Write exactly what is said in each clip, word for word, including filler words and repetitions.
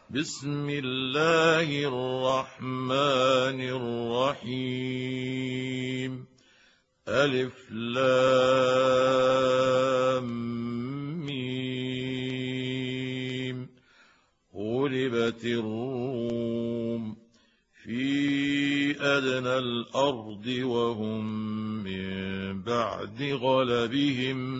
بسم الله الرحمن الرحيم ألف لام ميم غلبت الروم في أدنى الأرض وهم من بعد غلبهم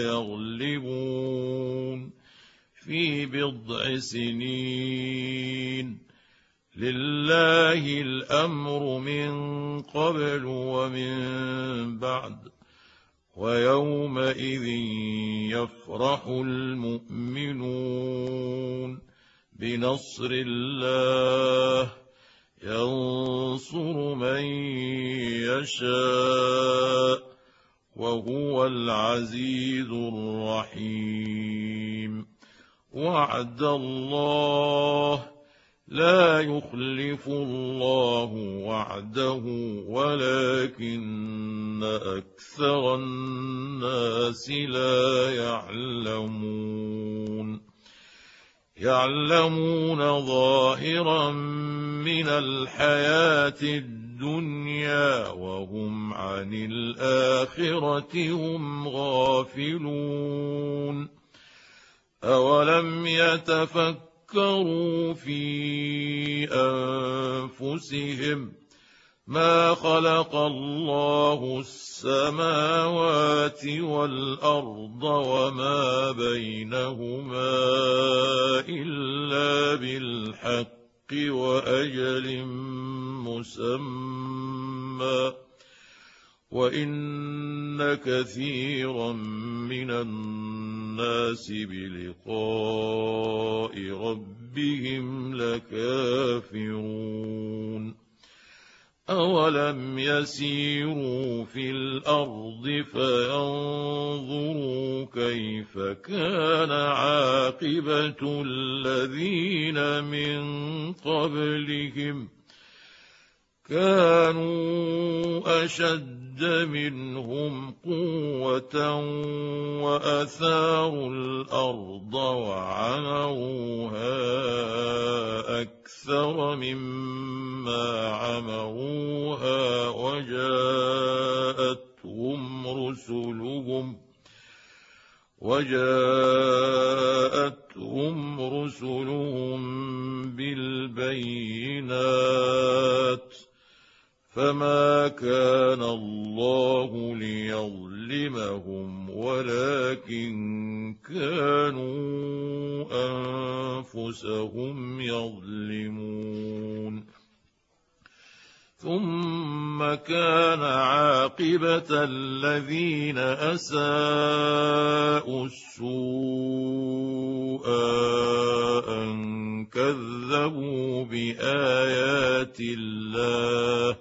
سيغلبون في بضع سنين لله الأمر من قبل ومن بعد ويومئذ يفرح المؤمنون بنصر الله ينصر من يشاء وهو العزيز الرحيم وعد الله لا يخلف الله وعده ولكن أكثر الناس لا يعلمون يعلمون ظاهرا من الحياة الدنيا وهم عن الآخرة هم غافلون أولم يتفكروا في أنفسهم ما خلق الله السماوات والأرض وما بينهما إلا بالحق وأجل مسمى وإن كثيرا من الناس بلقاء ربهم لكافرون أولم يسيروا في الأرض فينظروا كيف كان عاقبة الذين من قبلهم كانوا أشد منهم قوة وأثاروا الأرض وعمروها أكثر مما عمروها وجاءتهم رسلهم وجاءتهم رسلهم بالبينات فما كان الله ليظلمهم ولكن كانوا أنفسهم يظلمون ثم كان عاقبة الذين أساءوا السوء أن كذبوا بآيات الله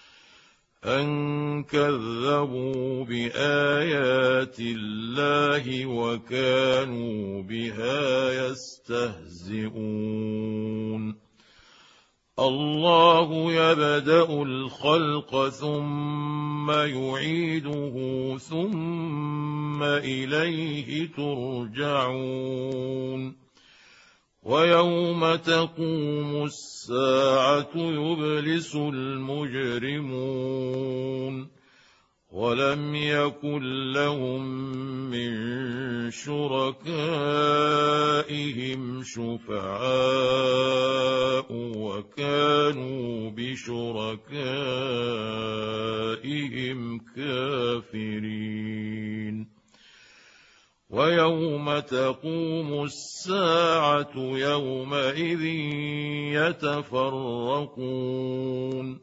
أن كذبوا بآيات الله وكانوا بها يستهزئون الله يبدأ الخلق ثم يعيده ثم إليه ترجعون ويوم تقوم الساعة يبلس المجرمون ولم يكن لهم من شركائهم شفعاء وكانوا بشركائهم كافرين ويوم تقوم الساعة يومئذ يتفرقون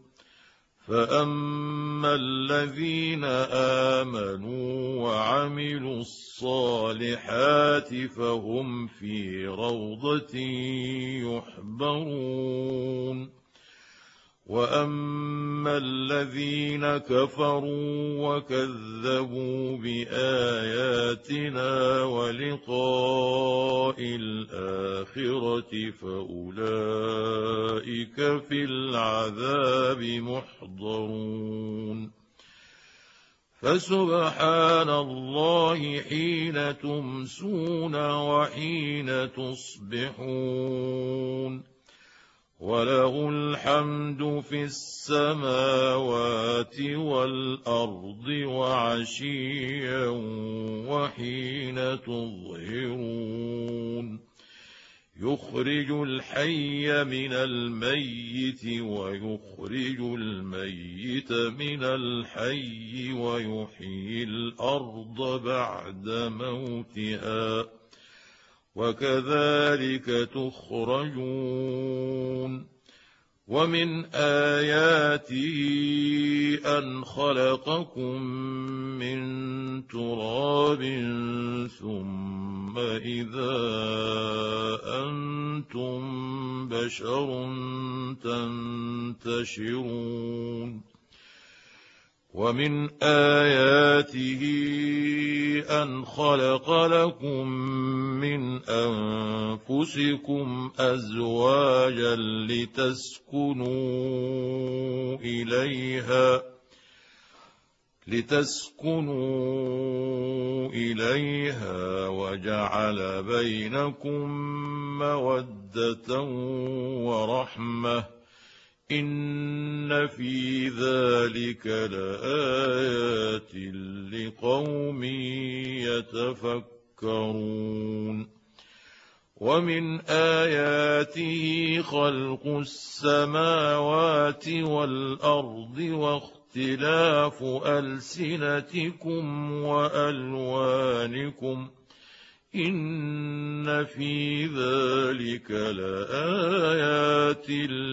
فأما الذين آمنوا وعملوا الصالحات فهم في روضة يحبرون وأما الذين كفروا وكذبوا بآياتنا ولقاء الآخرة فأولئك في العذاب محضرون فسبحان الله حين تمسون وحين تصبحون وله الحمد في السماوات والأرض وعشيا وحين تظهرون يخرج الحي من الميت ويخرج الميت من الحي ويحيي الأرض بعد موتها وكذلك تخرجون ومن آياته أن خلقكم من تراب ثم إذا أنتم بشر تنتشرون ومن آياته أن خلق لكم من أنفسكم أزواجا لتسكنوا إليها لتسكنوا إليها وجعل بينكم مودة ورحمة إن في ذلك لآيات لقوم يتفكرون ومن آياته خلق السماوات والأرض واختلاف ألسنتكم وألوانكم إن في ذلك لآيات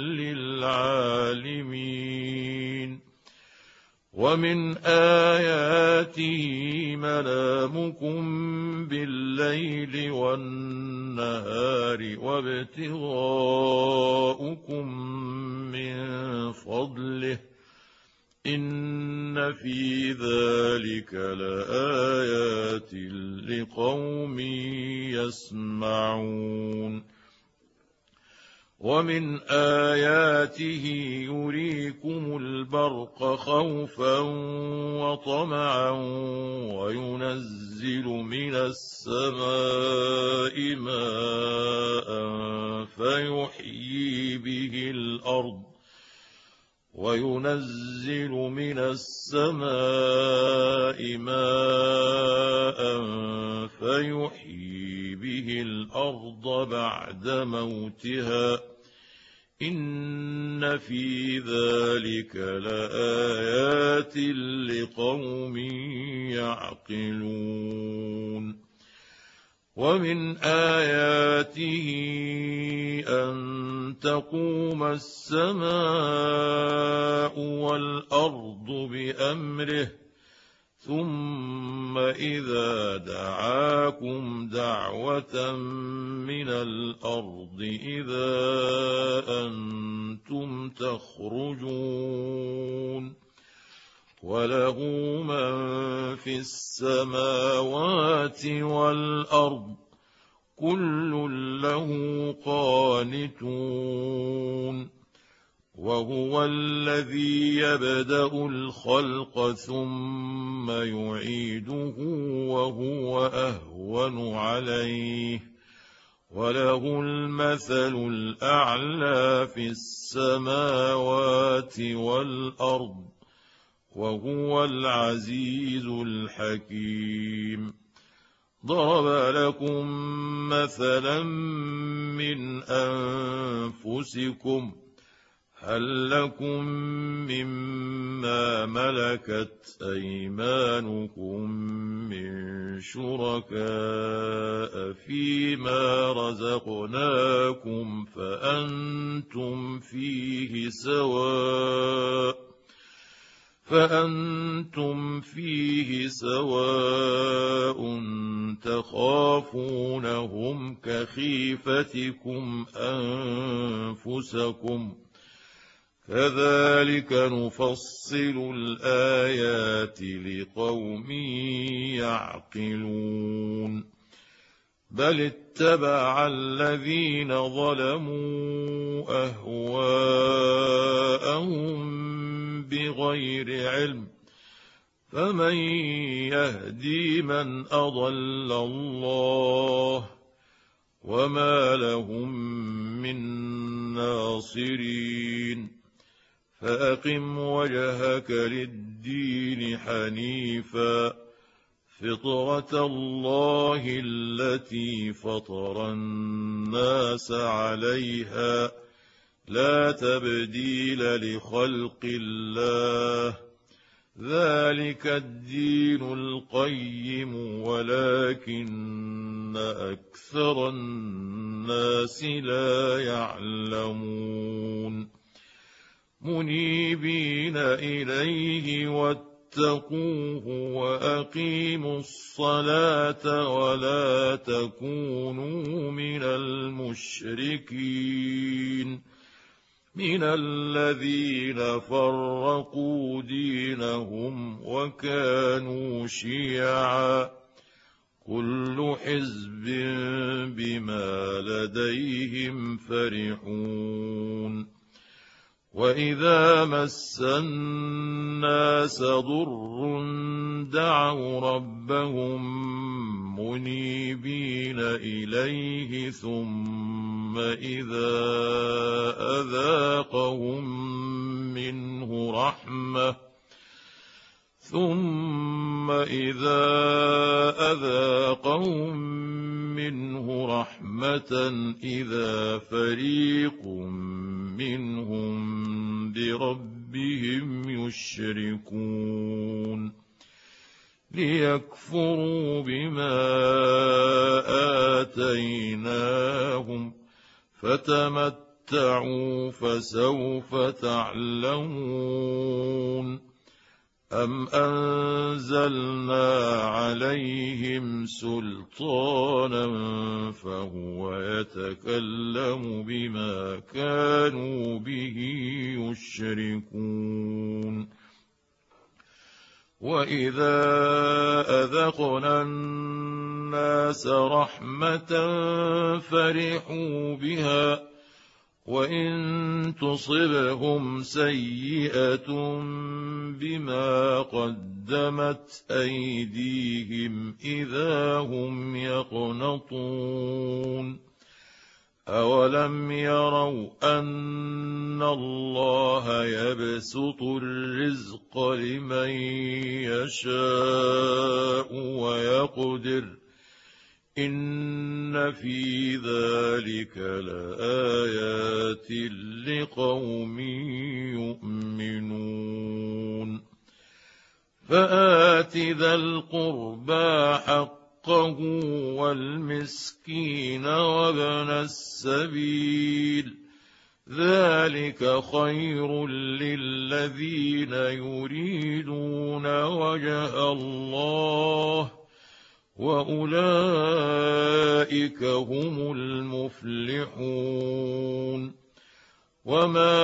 للعالمين ومن آياته منامكم بالليل والنهار وابتغاؤكم من فضله إن في ذلك لآيات لقوم يسمعون ومن آياته يريكم البرق خوفا وطمعا وينزل من السماء ماء فيحيي به الأرض وينزل من السماء ماء فيحيي به الأرض بعد موتها إن في ذلك لآيات لقوم يعقلون ومن آياته أن تقوم السماء والأرض بأمره ثم إذا دعاكم دعوة من الأرض إذا أنتم تخرجون وله من في السماوات والأرض كل له قانتون وهو الذي يبدأ الخلق ثم يعيده وهو أهون عليه وله المثل الأعلى في السماوات والأرض وهو العزيز الحكيم ضرب لكم مثلا من أنفسكم هل لكم مما ملكت أيمانكم من شركاء فيما رزقناكم فأنتم فيه سواء فأنتم فيه سواء تخافونهم كخيفتكم أنفسكم كذلك نفصل الآيات لقوم يعقلون بل اتبع الذين ظلموا أهواءهم بغير علم فمن يهدي من أضل الله وما لهم من الناصرين فأقم وجهك للدين حنيفا فطرة الله التي فطر الناس عليها لا تبديل لخلق الله ذلك الدين القيم ولكن أكثر الناس لا يعلمون منيبين إليه واتقوه وأقيموا الصلاة ولا تكونوا من المشركين من الذين فرقوا دينهم وكانوا شيعا كل حزب بما لديهم فرحون وإذا مس الناس ضر دعوا ربهم منيبين إليه ثم إذا أذاقهم منه رحمة ثم إذا أذاقهم منه رحمة إذا فريق منهم بربهم يشركون ليكفروا بما آتيناهم فتمتعوا فسوف تعلمون أم أنزلنا عليهم سلطانا فهو يتكلم بما كانوا به يشركون وإذا أذقنا الناس رحمة فرحوا بها وإن تصبهم سيئة بما قدمت أيديهم إذا هم يقنطون أولم يروا أن الله يبسط الرزق لمن يشاء ويقدر إن في ذلك لآيات لقوم يؤمنون فآت ذا القربى حقه والمسكين وابن السبيل ذلك خير للذين يريدون وجه الله وأولئك هم المفلحون وما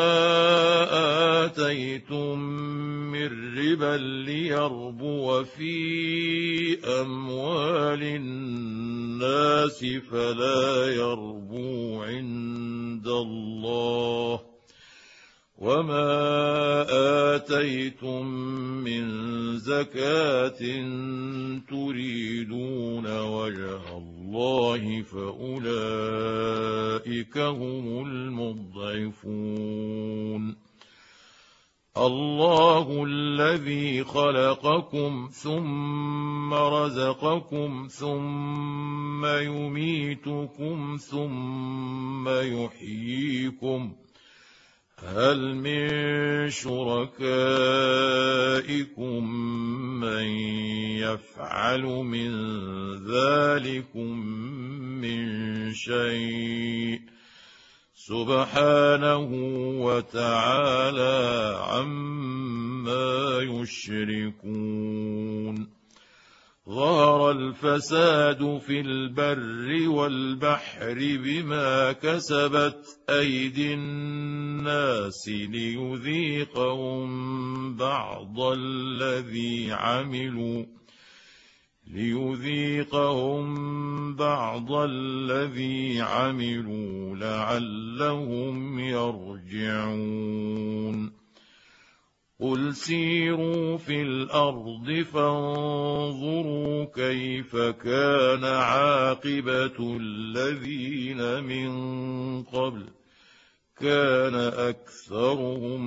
آتيتم من ربا ليربو في أموال الناس فلا يربو عند الله وما آتيتم من زكاة تريدون وجه الله فأولئك هم المضعفون الله الذي خلقكم ثم رزقكم ثم يميتكم ثم يحييكم هل من شركائكم من يفعل من ذلكم من شيء سبحانه وتعالى عما يشركون ظهر الفساد في البر والبحر بما كسبت أيدي الناس ليذيقهم بعض الذي عملوا ليذيقهم بعض الذي عملوا لعلهم يرجعون قل سيروا في الأرض فانظروا كيف كان عاقبة الذين من قبل كان أكثرهم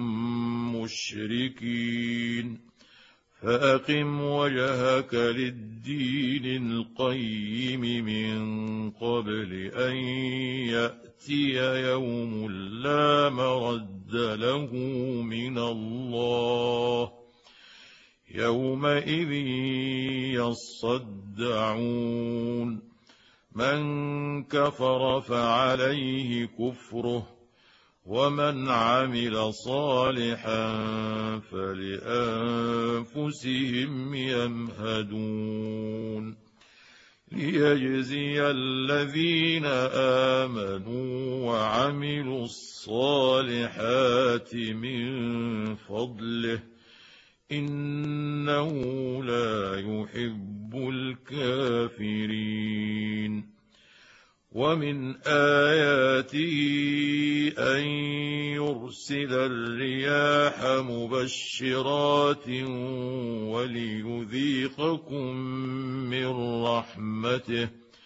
مشركين فأقم وجهك للدين القيم من قبل أن يأتي يوم لا مرد له من الله يومئذ يصدعون من كفر فعليه كفره ومن عمل صالحا فلأنفسهم يمهدون ليجزي الذين آمنوا وعملوا الصالحات من فضله إنه لا يحب الكافرين ومن آياته أن يرسل الرياح مبشرات وليذيقكم من رحمته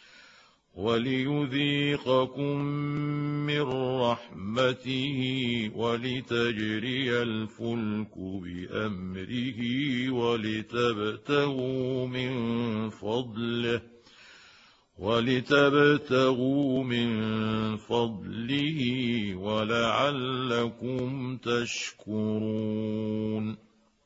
وليذيقكم من رحمته ولتجري الفلك بأمره ولتبتغوا من فضله ولتبتغوا من فضله ولعلكم تشكرون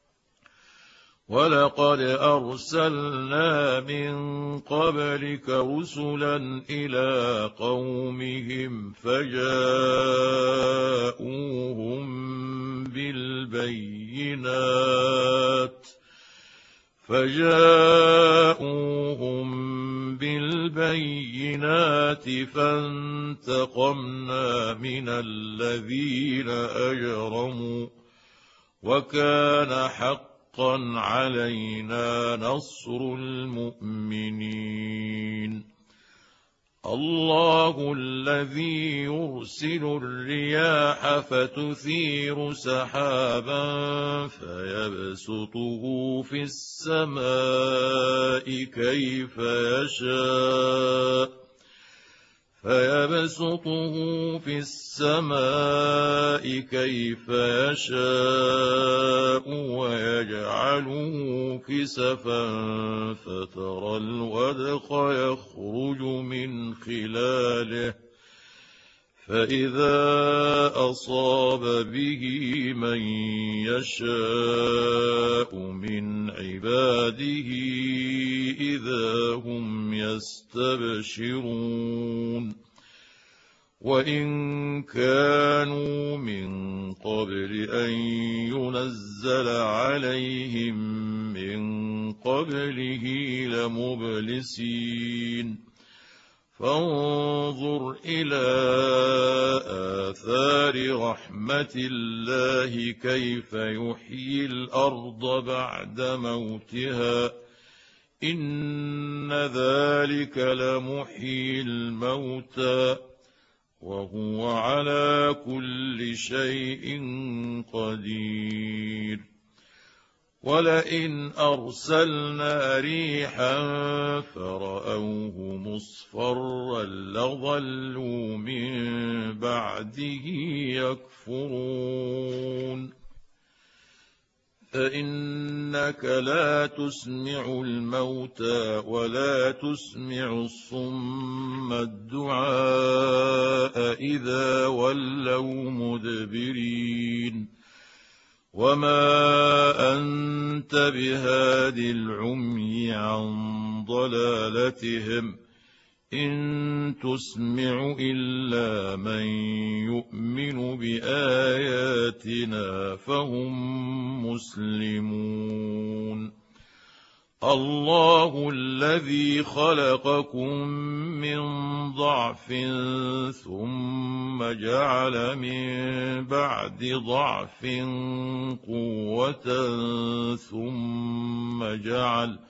ولقد أرسلنا من قبلك رسلا إلى قومهم فجاءوهم بالبينات فجاءوهم بالبينات فانتقمنا من الذين أجرموا وكان حقا علينا نصر المؤمنين الله الذي يرسل الرياح فتثير سحابا فيبسطه في السماء كيف يشاء فيبسطه في السماء كيف يشاء ويجعله كسفا فترى الودق يخرج من خلاله فإذا أصاب به من يشاء من عباده إذا هم يستبشرون وإن كانوا من قبل أن ينزل عليهم من قبله لمبلسين فانظر إلى آثار رحمة الله كيف يحيي الأرض بعد موتها إن ذلك لمحيي الموتى وهو على كل شيء قدير ولئن أرسلنا ريحا فرأوه مصفرا لظلوا من بعده يكفرون فإنك لا تسمع الموتى ولا تسمع الصم الدعاء إذا ولوا مدبرين وما أنت بهاد العمي عن ضلالتهم إن تسمع إلا من يؤمن بآياتنا فهم مسلمون الله الذي خلقكم من ضعف ثم جعل من بعد ضعف قوة ثم جعل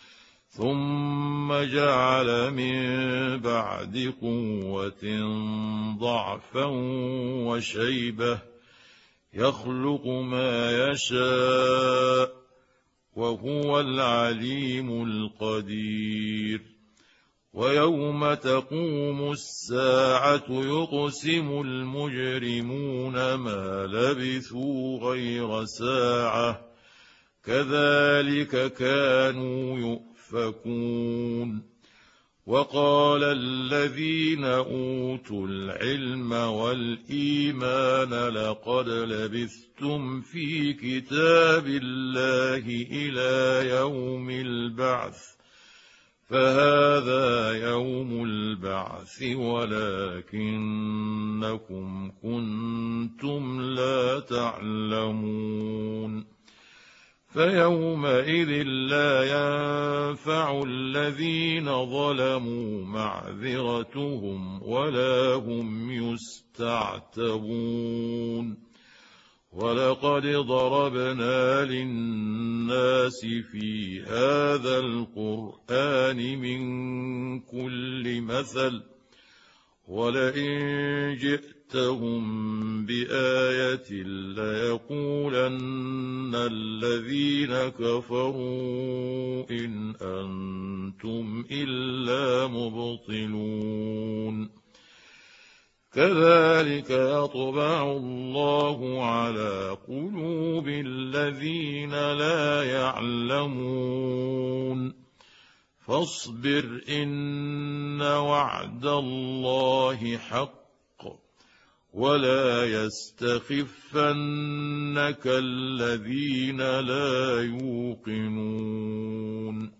ثم جعل من بعد قوة ضعفا وشيبة يخلق ما يشاء وهو العليم القدير ويوم تقوم الساعة يقسم المجرمون ما لبثوا غير ساعة كذلك كانوا يؤفكون. وقال الذين أوتوا العلم والإيمان لقد لبثتم في كتاب الله إلى يوم البعث فهذا يوم البعث ولكنكم كنتم لا تعلمون. فيومئذ لا ينفع الذين ظلموا معذرتهم ولا هم يستعتبون. ولقد ضربنا للناس في هذا القرآن من كل مثل ولئن جئتهم بآية ليقولن الذين كفروا إن أنتم إلا مبطلون. كذلك يطبع الله على قلوب الذين لا يعلمون. فاصبر إن وعد الله حق ولا يستخفنك الذين لا يوقنون.